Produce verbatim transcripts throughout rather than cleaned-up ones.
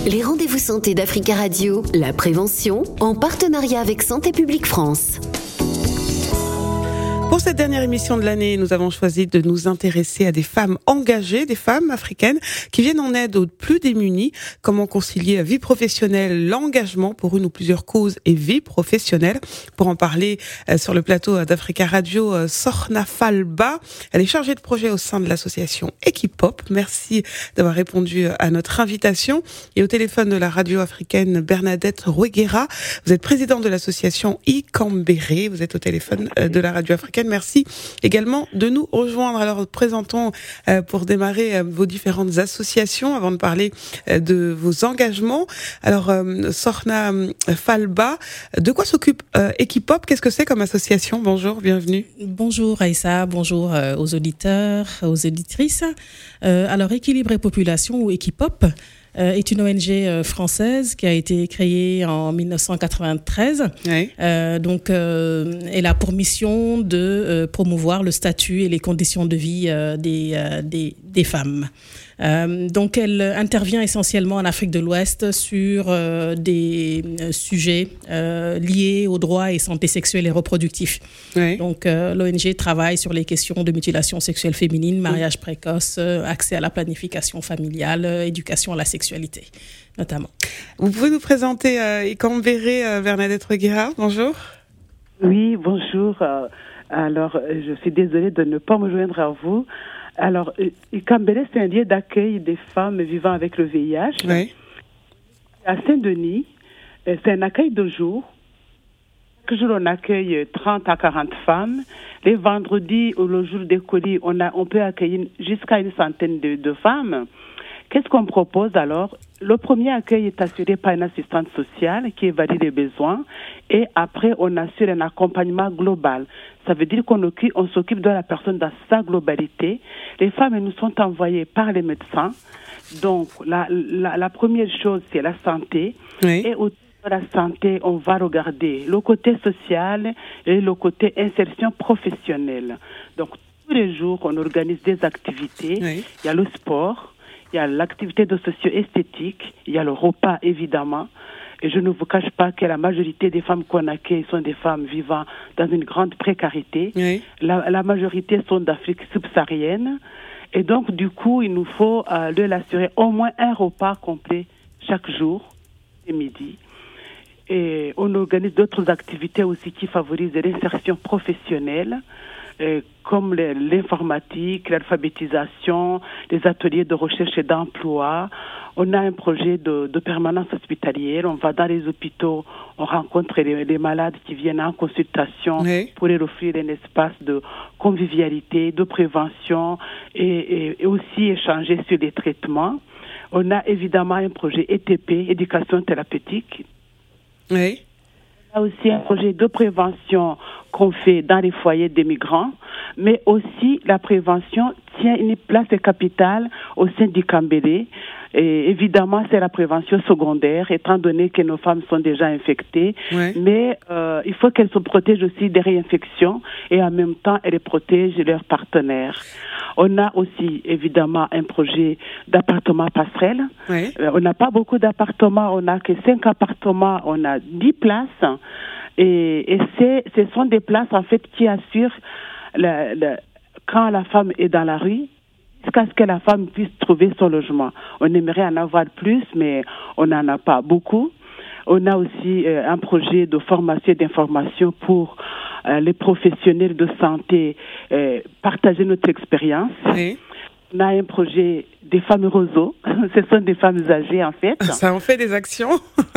Les rendez-vous santé d'Africa Radio, la prévention, en partenariat avec Santé publique France. Pour cette dernière émission de l'année, nous avons choisi de nous intéresser à des femmes engagées, des femmes africaines qui viennent en aide aux plus démunis. Comment concilier vie professionnelle, l'engagement pour une ou plusieurs causes et vie professionnelle. Pour en parler euh, sur le plateau d'Africa Radio, euh, Sorna Falba. Elle est chargée de projet au sein de l'association Equipop. Merci d'avoir répondu à notre invitation. Et au téléphone de la radio africaine, Bernadette Roueguera. Vous êtes présidente de l'association Ikambéré. Vous êtes au téléphone euh, de la radio africaine. Merci également de nous rejoindre. Alors, présentons euh, pour démarrer euh, vos différentes associations avant de parler euh, de vos engagements. Alors, euh, Sorna Falba, de quoi s'occupe euh, Equipop? Qu'est-ce que c'est comme association? Bonjour, bienvenue. Bonjour Aïssa, bonjour euh, aux auditeurs, aux auditrices. Euh, alors, Équilibre Population ou Equipop Euh, est une O N G euh, française qui a été créée en dix-neuf cent quatre-vingt-treize. Oui. Euh, donc, euh, elle a pour mission de euh, promouvoir le statut et les conditions de vie euh, des, euh, des, des femmes. Euh, donc, elle intervient essentiellement en Afrique de l'Ouest sur euh, des euh, sujets euh, liés aux droits et santé sexuelle et reproductif. Oui. Donc, euh, l'O N G travaille sur les questions de mutilation sexuelle féminine, mariage oui. précoce, euh, accès à la planification familiale, euh, éducation à la sexualité, notamment. Vous pouvez nous présenter euh, Ikambéré, euh, Bernadette Roueguera. Bonjour. Oui, bonjour. Euh, alors, je suis désolée de ne pas me joindre à vous. Alors, Ikambéré, c'est un lieu d'accueil des femmes vivant avec le V I H. Oui. À Saint-Denis, c'est un accueil de jour. Chaque jour, on accueille trente à quarante femmes. Les vendredis ou le jour des colis, on, a, on peut accueillir jusqu'à une centaine de, de femmes. Qu'est-ce qu'on propose alors? Le premier accueil est assuré par une assistante sociale qui évalue les besoins et après on assure un accompagnement global. Ça veut dire qu'on occupe, on s'occupe de la personne dans sa globalité. Les femmes nous sont envoyées par les médecins. Donc la, la, la première chose c'est la santé. Oui. Et autour de la santé on va regarder le côté social et le côté insertion professionnelle. Donc tous les jours on organise des activités. Oui. Il y a le sport. Il y a l'activité de socio-esthétique, il y a le repas évidemment. Et je ne vous cache pas que la majorité des femmes qu'on accueille sont des femmes vivant dans une grande précarité. Oui. La, la majorité sont d'Afrique subsaharienne. Et donc, du coup, il nous faut euh, de l'assurer au moins un repas complet chaque jour, et midi. Et on organise d'autres activités aussi qui favorisent l'insertion professionnelle. Euh, comme les, l'informatique, l'alphabétisation, les ateliers de recherche et d'emploi. On a un projet de, de permanence hospitalière. On va dans les hôpitaux, on rencontre les, les malades qui viennent en consultation oui. pour leur offrir un espace de convivialité, de prévention et, et, et aussi échanger sur les traitements. On a évidemment un projet E T P, éducation thérapeutique. Oui. On a aussi un projet de prévention qu'on fait dans les foyers des migrants, mais aussi la prévention tient une place capitale au sein d'Ikambéré. Et évidemment, c'est la prévention secondaire, étant donné que nos femmes sont déjà infectées. Ouais. Mais euh, il faut qu'elles se protègent aussi des réinfections et en même temps, elles protègent leurs partenaires. On a aussi, évidemment, un projet d'appartement passerelle. Ouais. Euh, on n'a pas beaucoup d'appartements, on n'a que cinq appartements, on a dix places. Et, et c'est, ce sont des places, en fait, qui assurent le, le, quand la femme est dans la rue, jusqu'à ce que la femme puisse trouver son logement. On aimerait en avoir plus, mais on n'en a pas beaucoup. On a aussi euh, un projet de formation et d'information pour euh, les professionnels de santé, euh, partager notre expérience. Oui. On a un projet des femmes roseaux. Ce sont des femmes âgées, en fait. Ça en fait des actions.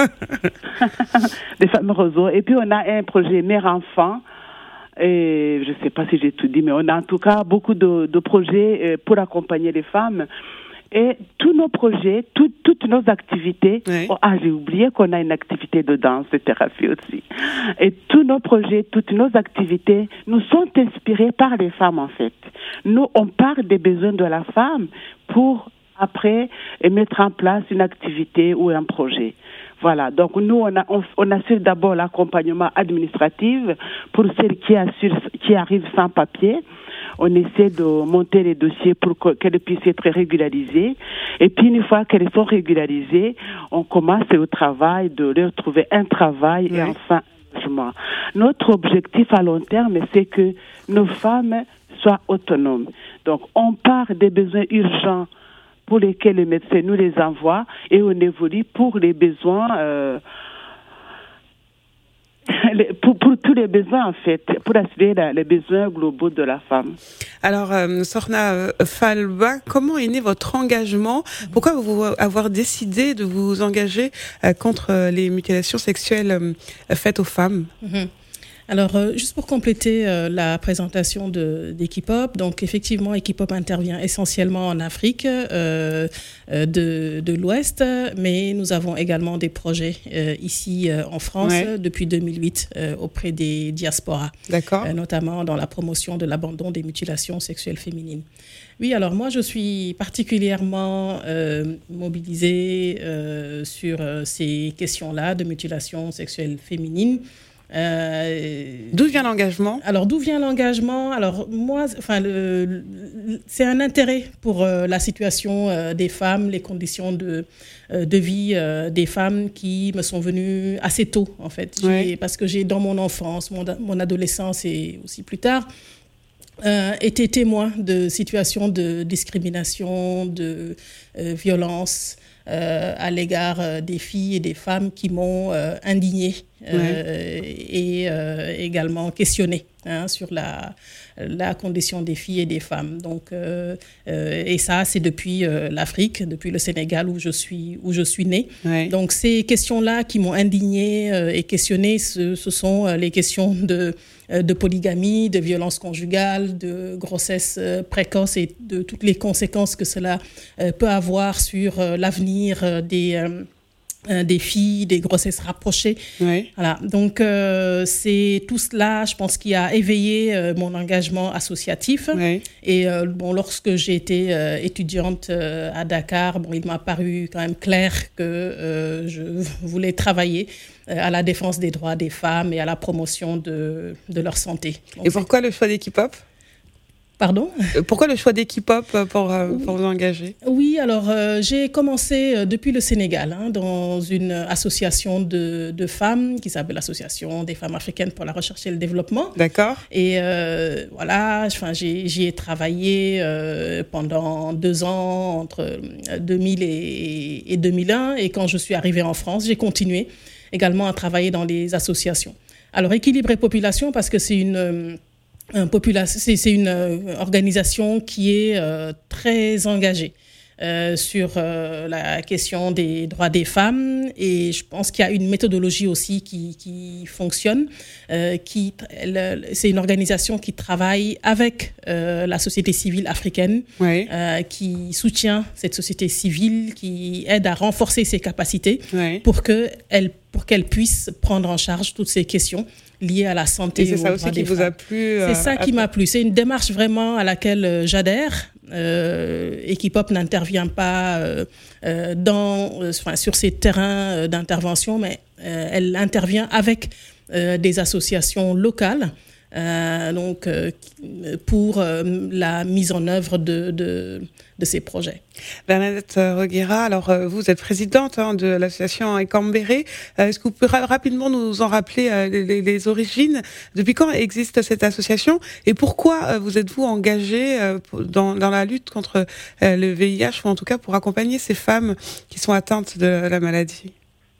Des femmes roseaux. Et puis, on a un projet mère-enfant. Et je ne sais pas si j'ai tout dit, mais on a en tout cas beaucoup de, de projets pour accompagner les femmes. Et tous nos projets, tout, toutes nos activités, oui. oh, ah j'ai oublié qu'on a une activité de danse, de thérapie aussi. Et tous nos projets, toutes nos activités nous sont inspirés par les femmes en fait. Nous, on part des besoins de la femme pour après mettre en place une activité ou un projet. Voilà, donc nous, on, a, on, on assure d'abord l'accompagnement administratif pour celles qui, assurent, qui arrivent sans papier. On essaie de monter les dossiers pour qu'elles puissent être régularisées. Et puis, une fois qu'elles sont régularisées, on commence au travail de leur trouver un travail oui. et enfin un logement. Notre objectif à long terme, c'est que nos femmes soient autonomes. Donc, on part des besoins urgents pour lesquels les médecins nous les envoient et on évolue pour les besoins, euh, les, pour, pour tous les besoins en fait, pour assurer la, les besoins globaux de la femme. Alors, euh, Sorna euh, Falba, comment est né votre engagement ? Pourquoi vous avoir décidé de vous engager euh, contre les mutilations sexuelles euh, faites aux femmes ? Mm-hmm. Alors, euh, juste pour compléter euh, la présentation de, d'Equipop, donc effectivement, Equipop intervient essentiellement en Afrique euh, euh, de, de l'Ouest, mais nous avons également des projets euh, ici euh, en France ouais. depuis deux mille huit euh, auprès des diasporas, D'accord. Euh, notamment dans la promotion de l'abandon des mutilations sexuelles féminines. Oui, alors moi, je suis particulièrement euh, mobilisée euh, sur euh, ces questions-là de mutilation sexuelle féminine. Euh, d'où vient l'engagement ? Alors, d'où vient l'engagement ? Alors, moi, enfin, le, le, c'est un intérêt pour euh, la situation euh, des femmes, les conditions de, euh, de vie euh, des femmes qui me sont venues assez tôt, en fait. J'ai, parce que j'ai, dans mon enfance, mon, mon adolescence et aussi plus tard, euh, été témoin de situations de discrimination, de euh, violence, Euh, à l'égard euh, des filles et des femmes qui m'ont euh, indignée euh, ouais. et euh, également questionnée hein, sur la, la condition des filles et des femmes. Donc, euh, euh, et ça, c'est depuis euh, l'Afrique, depuis le Sénégal où je suis, où je suis née. Ouais. Donc, ces questions-là qui m'ont indignée euh, et questionnée, ce, ce sont euh, les questions de de polygamie, de violence conjugale, de grossesse précoce et de toutes les conséquences que cela peut avoir sur l'avenir des, des filles, des grossesses rapprochées. Oui. Voilà. Donc, euh, c'est tout cela, je pense, qui a éveillé euh, mon engagement associatif. Oui. Et euh, bon, lorsque j'ai été euh, étudiante euh, à Dakar, bon, il m'a paru quand même clair que euh, je voulais travailler à la défense des droits des femmes et à la promotion de, de leur santé. Donc, et pourquoi le choix d'Equipop ? Pardon ? Pourquoi le choix d'Equipop pour, pour vous engager ? Oui, alors euh, j'ai commencé depuis le Sénégal hein, dans une association de, de femmes qui s'appelle l'Association des femmes africaines pour la recherche et le développement. D'accord. Et euh, voilà, enfin, j'ai, j'y ai travaillé euh, pendant deux ans, entre deux mille et, et deux mille un. Et quand je suis arrivée en France, j'ai continué également à travailler dans les associations. Alors, Équilibre et Population, parce que c'est une, un population, c'est, c'est une organisation qui est euh, très engagée euh, sur euh, la question des droits des femmes. Et je pense qu'il y a une méthodologie aussi qui, qui fonctionne. Euh, qui, le, c'est une organisation qui travaille avec euh, la société civile africaine, oui. euh, qui soutient cette société civile, qui aide à renforcer ses capacités oui. pour que elle pour qu'elle puisse prendre en charge toutes ces questions liées à la santé. Et c'est ça aussi qui vous a plu euh, C'est ça qui m'a plu. C'est une démarche vraiment à laquelle euh, j'adhère. Euh, Equipop n'intervient pas euh, euh, dans, euh, enfin, sur ces terrains euh, d'intervention, mais euh, elle intervient avec euh, des associations locales. Euh, donc, euh, pour euh, la mise en œuvre de, de, de ces projets. Bernadette Reguera, alors euh, vous êtes présidente hein, de l'association Ekambéré. Euh, est-ce que vous pouvez ra- rapidement nous en rappeler euh, les, les origines ? Depuis quand existe cette association ? Et pourquoi euh, vous êtes-vous engagée euh, dans, dans la lutte contre euh, le V I H, ou en tout cas pour accompagner ces femmes qui sont atteintes de la maladie ?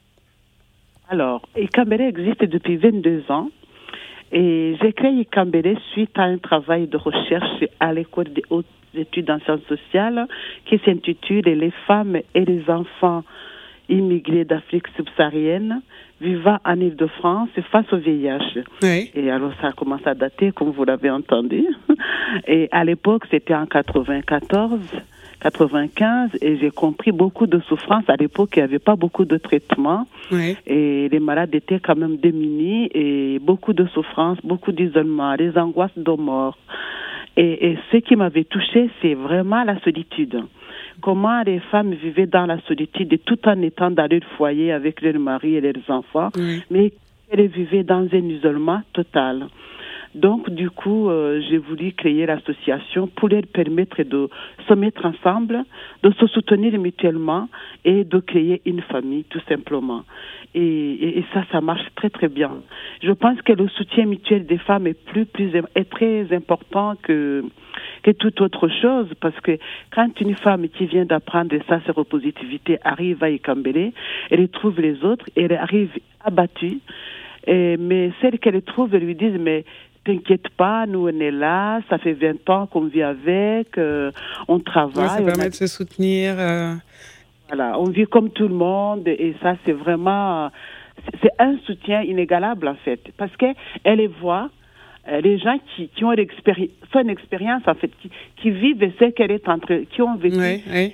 Alors, Ekambéré existe depuis vingt-deux ans. Et j'ai créé Ekambéré suite à un travail de recherche à l'école des hautes études en sciences sociales qui s'intitule « Les femmes et les enfants immigrés d'Afrique subsaharienne vivant en Île-de-France face au V I H ». Oui. Et alors ça commence à dater, comme vous l'avez entendu. Et à l'époque, c'était en quatre-vingt-quatorze, quatre-vingt-quinze, et j'ai compris beaucoup de souffrances. À l'époque, il n'y avait pas beaucoup de traitements. Oui. Et les malades étaient quand même démunis, et beaucoup de souffrances, beaucoup d'isolement, des angoisses de mort. Et, et ce qui m'avait touchée, c'est vraiment la solitude. comment les femmes vivaient dans la solitude tout en étant dans leur foyer avec leurs maris et leurs enfants, mmh. mais elles vivaient dans un isolement total. Donc, du coup, euh, j'ai voulu créer l'association pour leur permettre de se mettre ensemble, de se soutenir mutuellement et de créer une famille, tout simplement. Et, et, et ça, ça marche très, très bien. Je pense que le soutien mutuel des femmes est plus, plus, est très important que, que toute autre chose, parce que quand une femme qui vient d'apprendre sa séropositivité arrive à Ikambélé, elle trouve les autres et elle arrive abattue. Et, mais celles qu'elle trouve, elles lui disent, mais t'inquiète pas, nous on est là, ça fait vingt ans qu'on vit avec, euh, on travaille. Ouais, ça permet a... de se soutenir. Euh... Voilà, on vit comme tout le monde et ça c'est vraiment, c'est un soutien inégalable en fait, parce qu'elle les voit, les gens qui, qui ont l'expéri... une expérience en fait, qui, qui vivent et ce qu'elle est entre, qui ont vécu. Oui, oui.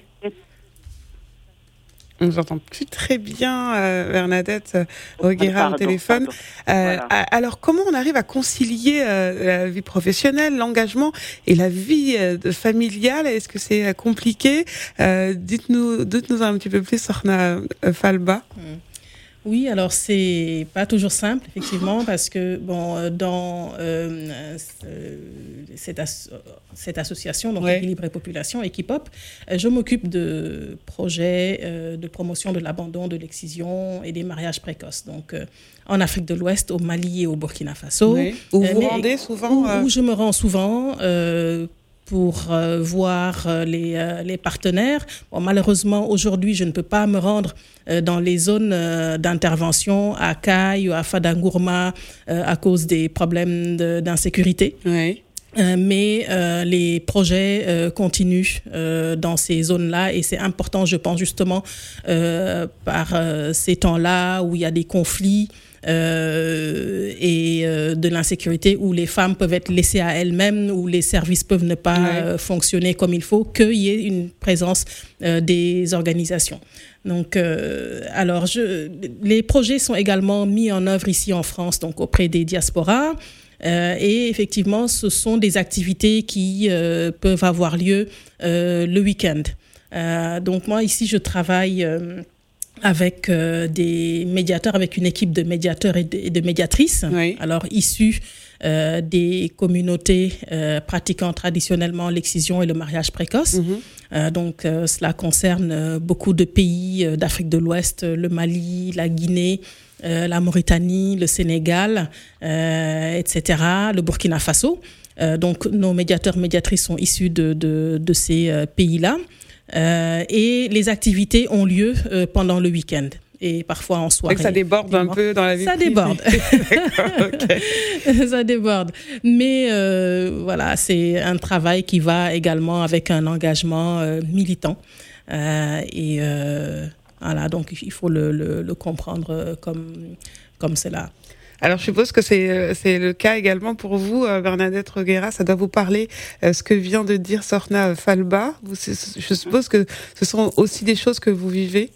On ne vous entend plus très bien, euh, Bernadette Reguera au téléphone. Euh, voilà. Alors, comment on arrive à concilier euh, la vie professionnelle, l'engagement et la vie euh, familiale? Est-ce que c'est euh, compliqué? euh, Dites-nous, dites-nous un petit peu plus, Sorna Falba. Mmh. Oui, alors c'est pas toujours simple, effectivement, parce que bon, dans euh, cette, as- cette association, donc ouais. Équilibre et Population, Equipop, je m'occupe de projets euh, de promotion de l'abandon, de l'excision et des mariages précoces. Donc, euh, en Afrique de l'Ouest, au Mali et au Burkina Faso. Oui. Où euh, vous rendez souvent euh... où, où je me rends souvent. Euh, pour euh, voir euh, les, euh, les partenaires. Bon, malheureusement, aujourd'hui, je ne peux pas me rendre euh, dans les zones euh, d'intervention à Kaï ou à Fadangourma euh, à cause des problèmes de, d'insécurité. Oui. Euh, mais euh, les projets euh, continuent euh, dans ces zones-là et c'est important, je pense, justement, euh, par euh, ces temps-là où il y a des conflits Euh, et euh, de l'insécurité où les femmes peuvent être laissées à elles-mêmes, où les services peuvent ne pas ouais. euh, fonctionner comme il faut, qu'il y ait une présence euh, des organisations. Donc, euh, alors, je, les projets sont également mis en œuvre ici en France, donc auprès des diasporas. Euh, et effectivement, ce sont des activités qui euh, peuvent avoir lieu euh, le week-end. Euh, donc, moi, ici, je travaille Euh, avec euh, des médiateurs, avec une équipe de médiateurs et de, et de médiatrices, oui. alors issus euh, des communautés euh, pratiquant traditionnellement l'excision et le mariage précoce. Mm-hmm. Euh, donc, euh, cela concerne euh, beaucoup de pays euh, d'Afrique de l'Ouest, le Mali, la Guinée, euh, la Mauritanie, le Sénégal, euh, et cetera, le Burkina Faso. Euh, donc, nos médiateurs, médiatrices sont issus de, de, de ces euh, pays-là. Euh, et les activités ont lieu euh, pendant le week-end et parfois en soirée. Et que ça déborde un peu dans la vie. Ça déborde. D'accord, okay. Ça déborde. Mais euh, voilà, c'est un travail qui va également avec un engagement euh, militant. Euh, et euh, voilà, donc il faut le, le, le comprendre comme, comme cela. Alors, je suppose que c'est, c'est le cas également pour vous, Bernadette Reguera. Ça doit vous parler, euh, ce que vient de dire Sorna Falba. Vous, je suppose que ce sont aussi des choses que vous vivez.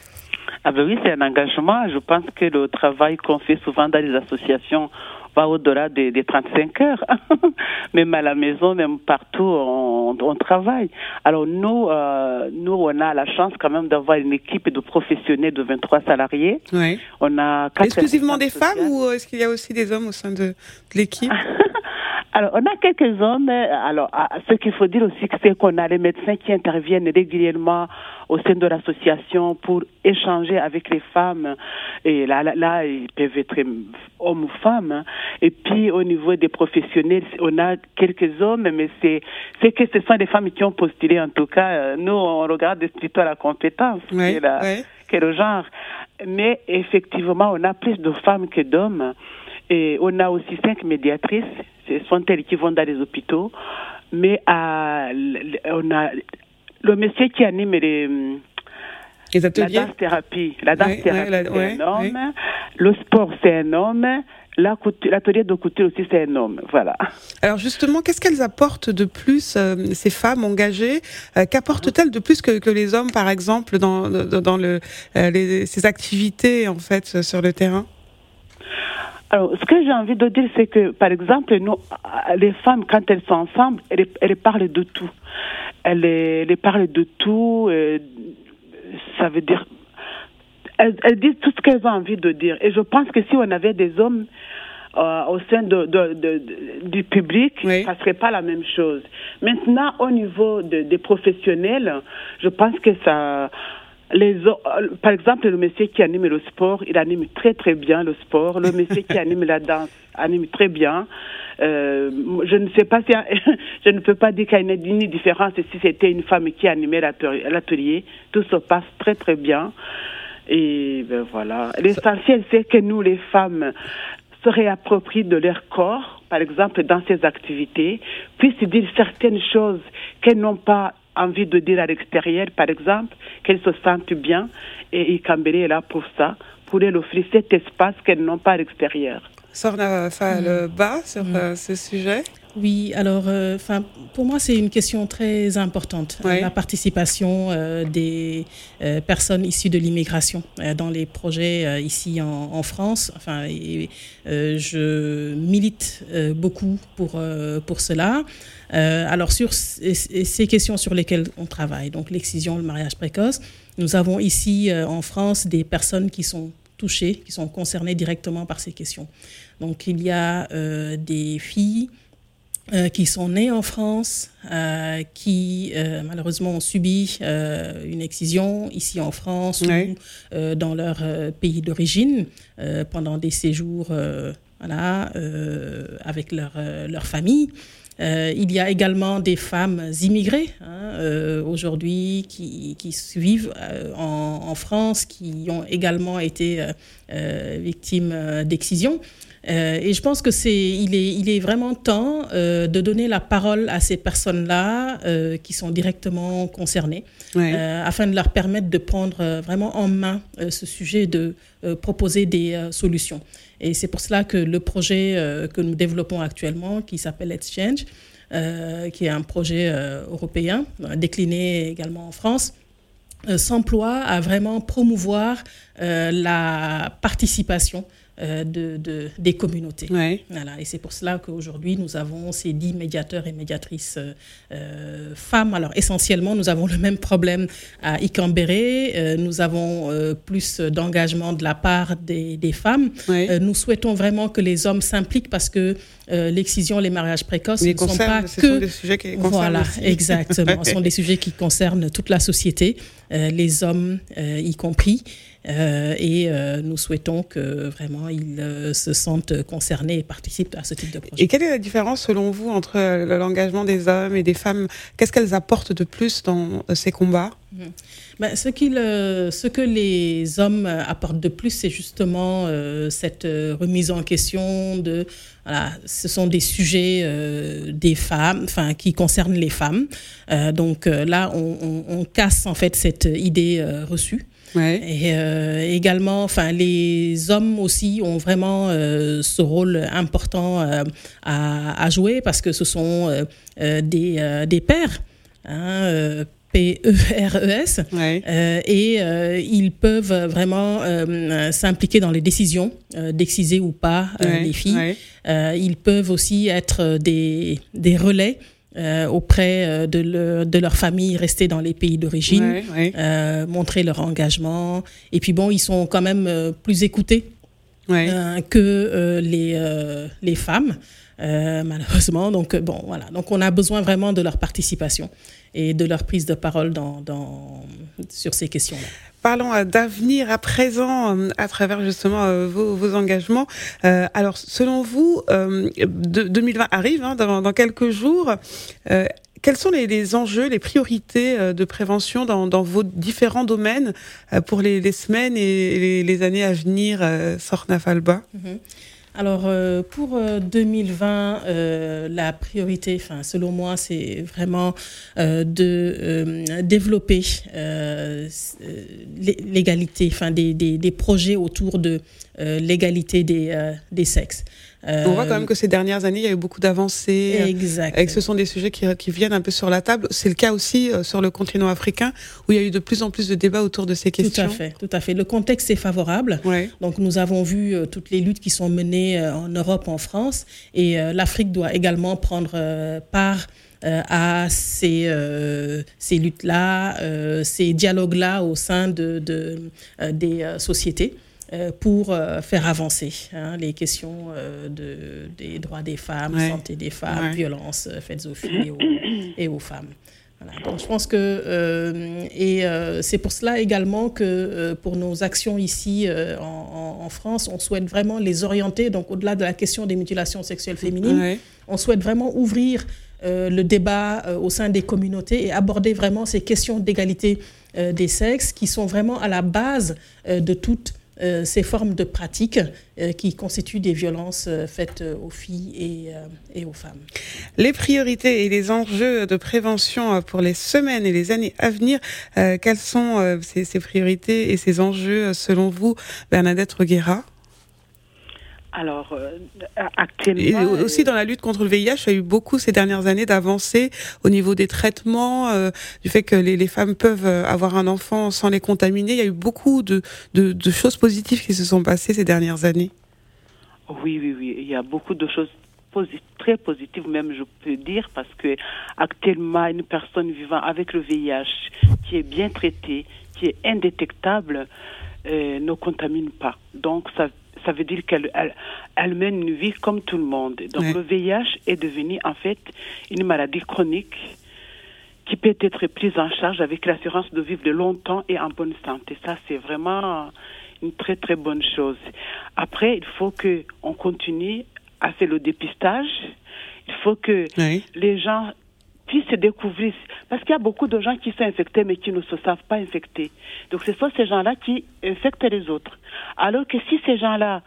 Ah ben oui, c'est un engagement. Je pense que le travail qu'on fait souvent dans les associations va au-delà des, des trente-cinq heures. Même à la maison, même partout, on, on travaille. Alors nous, euh, nous, on a la chance quand même d'avoir une équipe de professionnels de vingt-trois salariés. Oui. On a exclusivement des femmes ou est-ce qu'il y a aussi des hommes au sein de, de l'équipe? Alors, on a quelques hommes. Alors, ce qu'il faut dire aussi, c'est qu'on a les médecins qui interviennent régulièrement au sein de l'association pour échanger avec les femmes. Et là, là, là ils peuvent être hommes ou femmes. Et puis, au niveau des professionnels, on a quelques hommes, mais c'est, c'est que ce sont des femmes qui ont postulé. En tout cas, nous, on regarde plutôt la compétence oui, que, la, oui. que le genre. Mais effectivement, on a plus de femmes que d'hommes. Et on a aussi cinq médiatrices, ce sont elles qui vont dans les hôpitaux. Mais à, on a le monsieur qui anime les, les ateliers. La danse-thérapie. La danse-thérapie, oui, oui, c'est oui, un homme. Oui. Le sport, c'est un homme. La couture, l'atelier de couture aussi, c'est un homme. Voilà. Alors justement, qu'est-ce qu'elles apportent de plus, euh, ces femmes engagées, euh, qu'apportent-elles de plus que, que les hommes, par exemple, dans, dans, dans le, euh, les, ces activités, en fait, sur le terrain? Alors, ce que j'ai envie de dire, c'est que, par exemple, nous, les femmes, quand elles sont ensemble, elles, elles parlent de tout. elle, est, elle parle de tout. Euh, ça veut dire, elles, elles disent tout ce qu'elles ont envie de dire. Et je pense que si on avait des hommes euh, au sein de, de, de, de, du public, oui. ça serait pas la même chose. Maintenant, au niveau de, des professionnels, je pense que ça. Les, par exemple, le monsieur qui anime le sport, il anime très très bien le sport. Le monsieur qui anime la danse anime très bien. Euh, je ne sais pas si je ne peux pas dire qu'il y a une, une différence si c'était une femme qui animait l'atelier. Tout se passe très très bien. Et ben voilà. L'essentiel, c'est que nous, les femmes, se réapproprient de leur corps, par exemple dans ces activités, puissent dire certaines choses qu'elles n'ont pas envie de dire à l'extérieur, par exemple, qu'elles se sentent bien, et Ikambere est là pour ça, pour leur offrir cet espace qu'elles n'ont pas à l'extérieur. Sorna Falba, mmh. sur mmh. Euh, ce sujet. Oui, alors, euh, pour moi, c'est une question très importante, oui. la participation euh, des euh, personnes issues de l'immigration euh, dans les projets euh, ici en, en France. Enfin, et, euh, je milite euh, beaucoup pour, euh, pour cela. Euh, alors, sur c- ces questions sur lesquelles on travaille, donc l'excision, le mariage précoce, nous avons ici euh, en France des personnes qui sont touchées, qui sont concernées directement par ces questions. Donc, il y a euh, des filles Euh, qui sont nés en France, euh, qui euh, malheureusement ont subi euh, une excision ici en France oui. ou euh, dans leur euh, pays d'origine euh, pendant des séjours euh, voilà, euh, avec leur, euh, leur famille. Euh, il y a également des femmes immigrées hein, euh, aujourd'hui qui, qui vivent euh, en, en France, qui ont également été euh, euh, victimes euh, d'excision. Euh, et je pense que c'est, il est, il est vraiment temps euh, de donner la parole à ces personnes-là euh, qui sont directement concernées, ouais. euh, afin de leur permettre de prendre euh, vraiment en main euh, ce sujet, de euh, proposer des euh, solutions. Et c'est pour cela que le projet euh, que nous développons actuellement, qui s'appelle Let's Change, euh, qui est un projet euh, européen, euh, décliné également en France, euh, s'emploie à vraiment promouvoir euh, la participation Euh, de, de, des communautés. Ouais. Voilà. Et c'est pour cela qu'aujourd'hui, nous avons ces dix médiateurs et médiatrices euh, femmes. Alors, essentiellement, nous avons le même problème à Ikambere. Euh, nous avons euh, plus d'engagement de la part des, des femmes. Ouais. Euh, nous souhaitons vraiment que les hommes s'impliquent parce que euh, l'excision, les mariages précoces les ne sont pas ce que... sont des sujets qui concernent Voilà, aussi. exactement. Ce sont des sujets qui concernent toute la société, euh, les hommes euh, y compris. Euh, et euh, nous souhaitons que vraiment ils euh, se sentent concernés et participent à ce type de projet. Et quelle est la différence selon vous entre l'engagement des hommes et des femmes ? Qu'est-ce qu'elles apportent de plus dans ces combats ? Mmh. Ben, ce, euh, ce que les hommes apportent de plus, c'est justement euh, cette euh, remise en question de, voilà, ce sont des sujets euh, des femmes, enfin qui concernent les femmes. Euh, donc euh, là, on, on, on casse en fait cette idée euh, reçue. Ouais. Et euh, également, enfin, les hommes aussi ont vraiment euh, ce rôle important euh, à, à jouer parce que ce sont euh, euh, des, euh, des pères, hein, euh, P E R E S, ouais. euh, et euh, ils peuvent vraiment euh, s'impliquer dans les décisions euh, d'exciser ou pas euh, ouais. les filles. Ouais. Euh, ils peuvent aussi être des, des relais Euh, auprès euh, de, le, de leur famille restée dans les pays d'origine, ouais, ouais. Euh, montrer leur engagement. Et puis bon, ils sont quand même euh, plus écoutés ouais. euh, que euh, les, euh, les femmes, euh, malheureusement. Donc bon, voilà. Donc on a besoin vraiment de leur participation et de leur prise de parole dans, dans, sur ces questions-là. Parlons d'avenir à présent à travers justement vos, vos engagements. Euh, alors, selon vous, euh, de, deux mille vingt arrive hein, dans, dans quelques jours. Euh, quels sont les, les enjeux, les priorités de prévention dans, dans vos différents domaines pour les, les semaines et les, les années à venir, euh, Sorna Falba ? Mm-hmm. Alors, euh, pour euh, deux mille vingt, euh, la priorité, enfin, selon moi, c'est vraiment euh, de euh, développer euh, l'égalité, enfin, des, des, des projets autour de euh, l'égalité des, euh, des sexes. Euh, On voit quand même que ces dernières années, il y a eu beaucoup d'avancées. Exact. Et que ce sont des sujets qui, qui viennent un peu sur la table. C'est le cas aussi euh, sur le continent africain, où il y a eu de plus en plus de débats autour de ces questions. Tout à fait, tout à fait. Le contexte est favorable. Ouais. Donc, nous avons vu euh, toutes les luttes qui sont menées euh, en Europe, en France. Et euh, l'Afrique doit également prendre euh, part euh, à ces, euh, ces luttes-là, euh, ces dialogues-là au sein de, de, euh, des euh, sociétés euh, pour euh, faire avancer hein, les questions euh, de, des droits des femmes, ouais. santé des femmes, ouais. violences faites aux filles et aux, et aux femmes. Voilà. Donc, je pense que euh, et euh, c'est pour cela également que euh, pour nos actions ici euh, en, en France, on souhaite vraiment les orienter. Donc, au-delà de la question des mutilations sexuelles féminines, ouais. on souhaite vraiment ouvrir euh, le débat euh, au sein des communautés et aborder vraiment ces questions d'égalité euh, des sexes qui sont vraiment à la base euh, de toute Euh, ces formes de pratiques euh, qui constituent des violences euh, faites euh, aux filles et, euh, et aux femmes. Les priorités et les enjeux de prévention pour les semaines et les années à venir, euh, quelles sont euh, ces, ces priorités et ces enjeux selon vous, Bernadette Reguera ? Alors, euh, actuellement... Et aussi dans la lutte contre le V I H, il y a eu beaucoup ces dernières années d'avancées au niveau des traitements, euh, du fait que les, les femmes peuvent avoir un enfant sans les contaminer. Il y a eu beaucoup de, de, de choses positives qui se sont passées ces dernières années. Oui, oui, oui. Il y a beaucoup de choses posit- très positives, même je peux dire, parce que actuellement, une personne vivant avec le V I H qui est bien traitée, qui est indétectable, euh, ne contamine pas. Donc, ça Ça veut dire qu'elle elle, elle mène une vie comme tout le monde. Donc, ouais. le V I H est devenu, en fait, une maladie chronique qui peut être prise en charge avec l'assurance de vivre de longtemps et en bonne santé. Ça, c'est vraiment une très, très bonne chose. Après, il faut qu'on continue à faire le dépistage. Il faut que oui. les gens puissent se découvrir. Parce qu'il y a beaucoup de gens qui sont infectés, mais qui ne se savent pas infectés. Donc, ce sont ces gens-là qui infectent les autres. Alors que si ces gens-là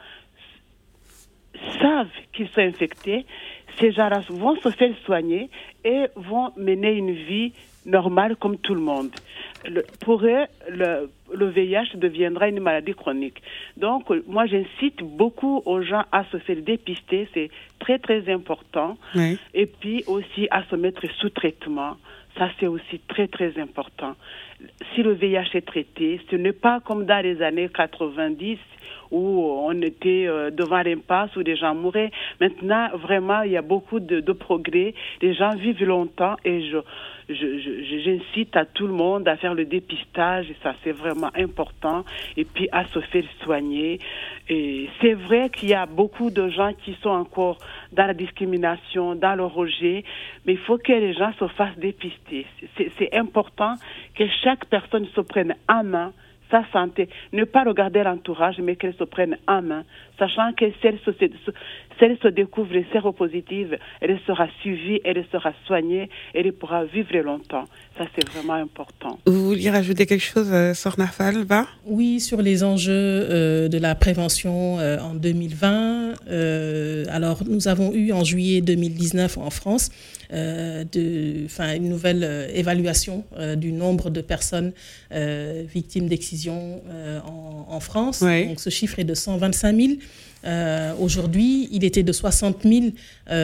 savent qu'ils sont infectés, ces gens-là vont se faire soigner et vont mener une vie normale comme tout le monde. Le, pour eux, le, le V I H deviendra une maladie chronique. Donc, moi, j'incite beaucoup aux gens à se faire dépister. C'est très, très important. Oui. Et puis aussi à se mettre sous traitement. Ça, c'est aussi très, très important. Si le V I H est traité, ce n'est pas comme dans les années quatre-vingt-dix où on était devant l'impasse, où des gens mouraient. Maintenant, vraiment, il y a beaucoup de, de progrès. Les gens vivent longtemps et je, je, je, j'incite à tout le monde à faire le dépistage. Et ça, c'est vraiment important. Et puis, à se faire soigner. Et c'est vrai qu'il y a beaucoup de gens qui sont encore dans la discrimination, dans le rejet. Mais il faut que les gens se fassent dépister. C'est, c'est important que chaque personne se prenne en main sa santé, ne pas regarder l'entourage, mais qu'elle se prenne en main, sachant que si elle se, si elle se découvre séropositive, elle sera suivie, elle sera soignée, elle pourra vivre longtemps. Ça, c'est vraiment important. Vous vouliez rajouter quelque chose, euh, Sorna Falva ? Oui, sur les enjeux euh, de la prévention euh, en deux mille vingt. Euh, alors, nous avons eu en juillet deux mille dix-neuf en France euh, de, enfin, une nouvelle euh, évaluation euh, du nombre de personnes euh, victimes d'excision euh, en, en France. Oui. Donc, ce chiffre est de cent vingt-cinq mille. Euh, aujourd'hui, il était de soixante mille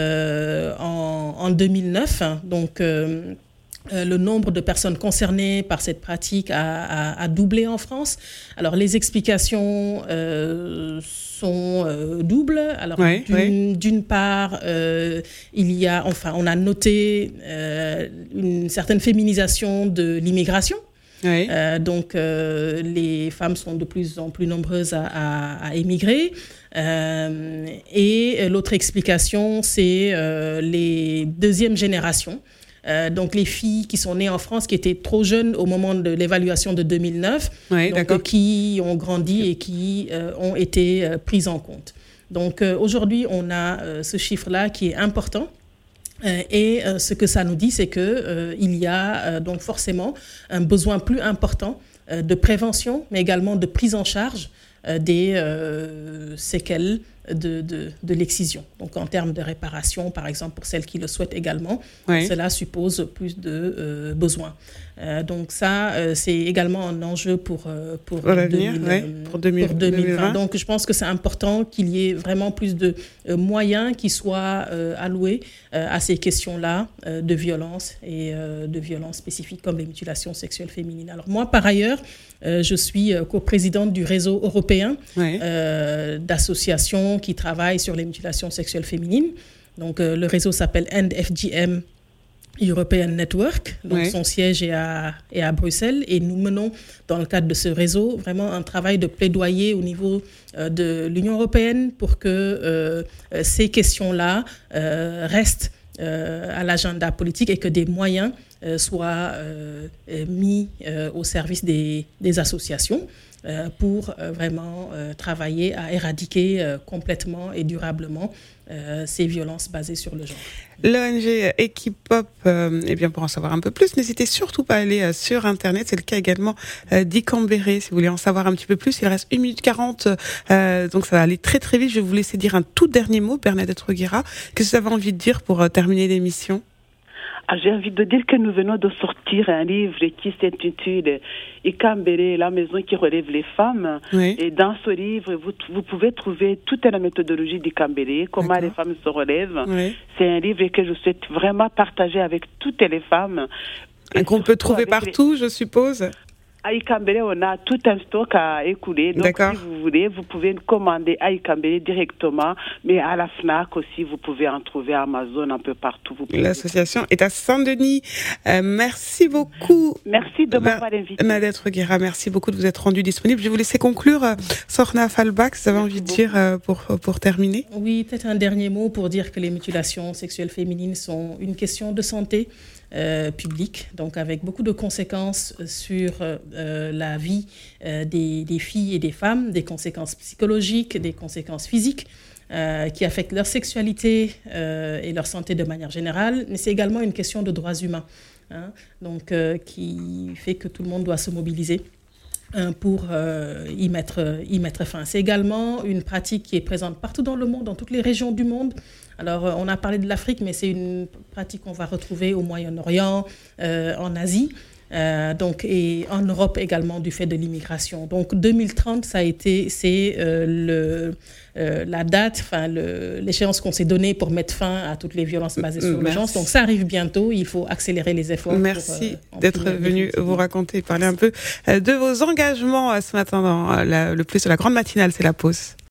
euh, en, en deux mille neuf. Donc, euh, Euh, le nombre de personnes concernées par cette pratique a, a, a doublé en France. Alors, les explications euh, sont euh, doubles. Alors, oui, d'une, oui. d'une part, euh, il y a, enfin, on a noté euh, une certaine féminisation de l'immigration. Oui. Euh, donc, euh, les femmes sont de plus en plus nombreuses à, à, à émigrer. Euh, et l'autre explication, c'est euh, les deuxièmes générations. Euh, donc les filles qui sont nées en France, qui étaient trop jeunes au moment de l'évaluation de deux mille neuf, oui, donc, euh, qui ont grandi et qui euh, ont été euh, prises en compte. Donc euh, aujourd'hui, on a euh, ce chiffre-là qui est important. Euh, et euh, ce que ça nous dit, c'est que euh, il y a euh, donc forcément un besoin plus important euh, de prévention, mais également de prise en charge euh, des euh, séquelles De, de, de l'excision. Donc, en termes de réparation, par exemple, pour celles qui le souhaitent également, oui. cela suppose plus de euh, besoins. Euh, donc, ça, euh, c'est également un enjeu pour, euh, pour, pour, deux mille, ouais, pour, deux mille, pour deux mille vingt. Donc, je pense que c'est important qu'il y ait vraiment plus de euh, moyens qui soient euh, alloués euh, à ces questions-là euh, de violence et euh, de violences spécifiques comme les mutilations sexuelles féminines. Alors, moi, par ailleurs, euh, je suis euh, coprésidente du réseau européen oui. euh, d'associations qui travaillent sur les mutilations sexuelles féminines. Donc, euh, le réseau s'appelle End F G M European Network, donc oui. son siège est à, est à Bruxelles, et nous menons dans le cadre de ce réseau vraiment un travail de plaidoyer au niveau euh, de l'Union européenne pour que euh, ces questions-là euh, restent euh, à l'agenda politique et que des moyens euh, soient euh, mis euh, au service des, des associations euh, pour euh, vraiment euh, travailler à éradiquer euh, complètement et durablement euh, ces violences basées sur le genre. L'O N G Equipop, euh, eh bien pour en savoir un peu plus, n'hésitez surtout pas à aller euh, sur Internet. C'est le cas également euh, d'Ikambere, si vous voulez en savoir un petit peu plus. Il reste une minute quarante, euh, donc ça va aller très très vite. Je vais vous laisser dire un tout dernier mot, Bernadette Rouguera. Qu'est-ce que vous avez envie de dire pour euh, terminer l'émission ? Ah, j'ai envie de dire que nous venons de sortir un livre qui s'intitule Ikambere, la maison qui relève les femmes. Oui. Et dans ce livre, vous, vous pouvez trouver toute la méthodologie d'Ikambere, comment D'accord. les femmes se relèvent. Oui. C'est un livre que je souhaite vraiment partager avec toutes les femmes. Et, et qu'on peut trouver partout, les... je suppose. À Ikambere, on a tout un stock à écouler. Donc, D'accord. si vous voulez, vous pouvez commander à Ikambere directement. Mais à la FNAC aussi, vous pouvez en trouver à Amazon, un peu partout. Vous pouvez L'association est à Saint-Denis. Euh, merci beaucoup. Merci de m'avoir invité. Bernadette Rouguera, merci beaucoup de vous être rendue disponible. Je vais vous laisser conclure. Euh, Sorna Falbach, vous avez envie de dire euh, pour, pour terminer ? Oui, peut-être un dernier mot pour dire que les mutilations sexuelles féminines sont une question de santé. Euh, public, donc avec beaucoup de conséquences sur euh, la vie euh, des, des filles et des femmes, des conséquences psychologiques, des conséquences physiques euh, qui affectent leur sexualité euh, et leur santé de manière générale, mais c'est également une question de droits humains, hein, donc euh, qui fait que tout le monde doit se mobiliser pour euh, y mettre, y mettre fin. C'est également une pratique qui est présente partout dans le monde, dans toutes les régions du monde. Alors, euh, on a parlé de l'Afrique, mais c'est une pratique qu'on va retrouver au Moyen-Orient, euh, en Asie, euh, donc, et en Europe également du fait de l'immigration. Donc, deux mille trente, ça a été, c'est euh, le, euh, la date, enfin, le, l'échéance qu'on s'est donnée pour mettre fin à toutes les violences basées sur Merci. le genre. Donc, ça arrive bientôt. Il faut accélérer les efforts. Merci pour, euh, d'être venu vous raconter, parler un peu de vos engagements ce matin dans la, le plus de la grande matinale. C'est la pause.